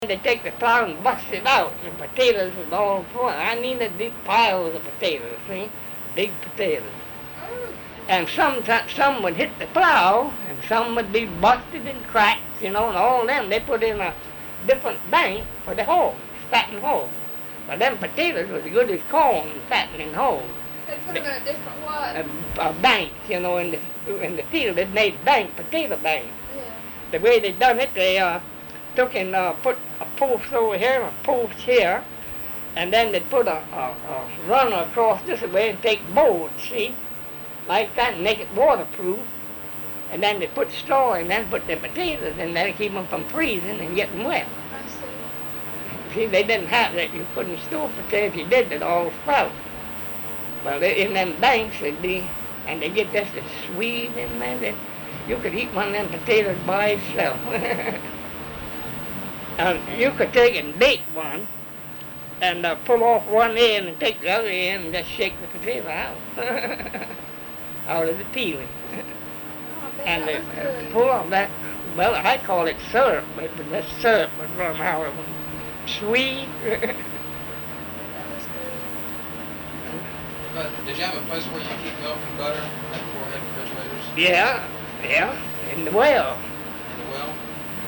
They take the plow and bust it out, and the potatoes was all full. I needed big piles of potatoes, see? Big potatoes. And some would hit the plow, and some would be busted and cracked, and all them. They put in a different bank for the holes, fattening holes. But them potatoes was as good as corn, fattening holes. They put them in a different what? A bank, in the field. They made potato bank. Yeah. The way they done it, they took and put a post over here, a post here, and then they put a runner across this way and take boards, see? Like that, and make it waterproof. And then they put straw in, and then put the potatoes in there to keep them from freezing and getting wet. I see. See, they didn't have that. You couldn't store potatoes. If you did, they'd all sprout. Well, in them banks, they'd be, and they get just as sweet in there that you could eat one of them potatoes by itself. You could take and bake one, and pull off one end and take the other end and just shake the potato out. Out of the peeling. Oh, And that was good. pull off that, well, I call it syrup, but that syrup would run out of them. Sweet. That was good. But did you have a place where you keep milk and butter, like four-head refrigerators? Yeah, in the well. In the well?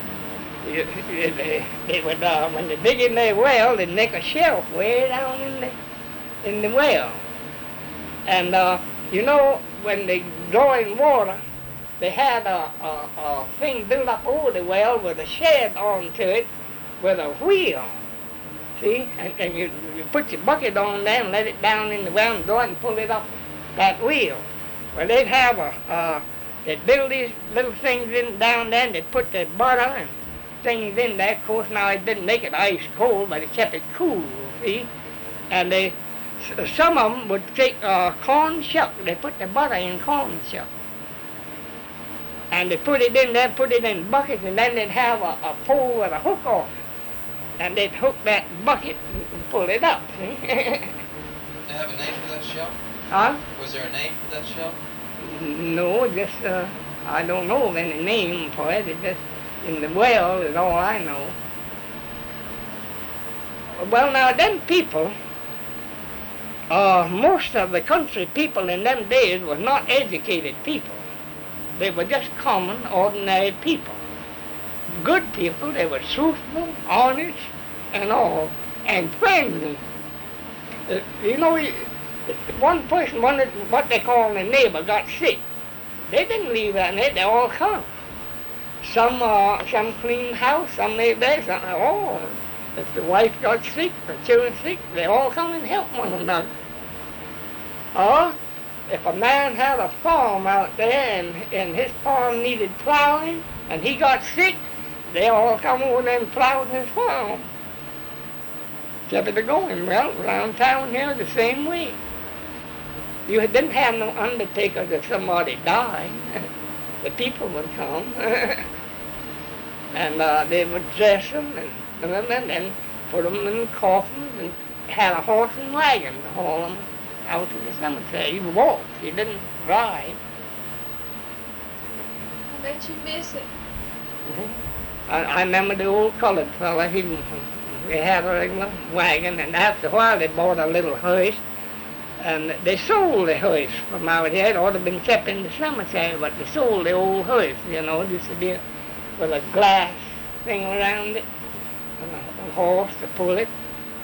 They would, when they dig in their well, they'd make a shelf way down in the well. And, when they draw in water, they had a thing built up over the well with a shed onto it with a wheel. See? And you put your bucket on there and let it down in the well and draw it and pull it up that wheel. Well, they'd have they'd build these little things down there, and they'd put the butter and things in there. Of course, now it didn't make it ice cold, but it kept it cool, see? And some of them would take corn shuck. They put the butter in corn shuck. And they put it in there, put it in buckets, and then they'd have a pole with a hook off it. And they'd hook that bucket and pull it up, see? Did they have a name for that shelf? Huh? Was there a name for that shelf? No, just, I don't know of any name for it. It's just in the well is all I know. Well, now, them people, most of the country people in them days were not educated people. They were just common, ordinary people. Good people. They were truthful, honest, and all, and friendly. One person, what they call a neighbor, got sick. They didn't leave that there. They all come. Some clean house, some made there, some, if the wife got sick, the children sick, they all come and help one another. Or, if a man had a farm out there and his farm needed plowing and he got sick, they all come over there and plowed his farm. Kept it going. Well, around town here the same way. You didn't have no undertakers if somebody died. The people would come. And they would dress them and put them in coffins and had a horse and wagon to haul them out to the cemetery. You walked, you didn't ride. I bet you miss it. I remember the old colored fella, they had a regular wagon, and after a while they bought a little hearse, and they sold the hearse from out here. It ought to have been kept in the cemetery, but they sold the old hearse, it used to be with a glass thing around it, and a horse to pull it.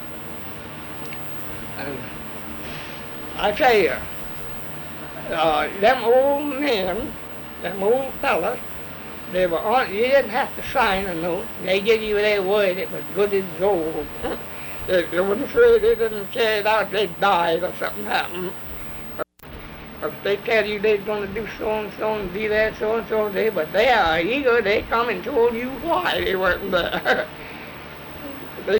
And I tell you, them old men, them old fellas, they were on, you didn't have to sign a note. They give you their word it was good as gold. They wouldn't say they didn't carry it out, they died or something happened. But if they tell you they're going to do so and be there so and so day, but they are eager, they come and told you why they weren't there.